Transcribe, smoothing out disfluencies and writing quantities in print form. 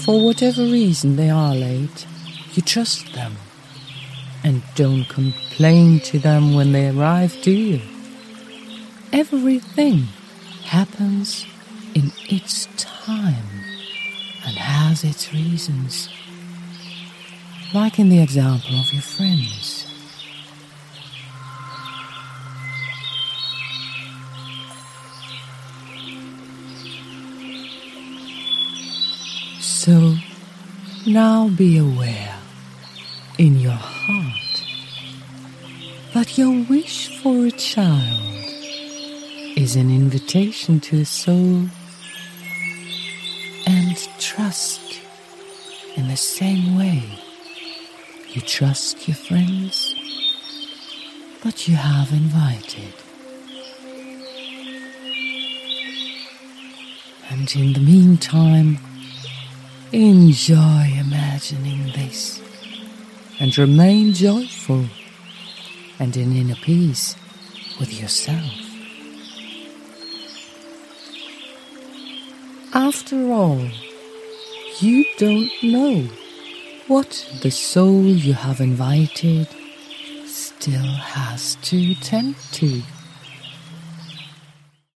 for whatever reason they are late, you trust them and don't complain to them when they arrive, do you? Everything happens in its time and has its reasons. Like in the example of your friends. So now be aware in your heart that your wish for a child is an invitation to the soul, and trust in the same way you trust your friends that you have invited. And in the meantime, enjoy imagining this and remain joyful and in inner peace with yourself. After all, you don't know what the soul you have invited still has to tend to.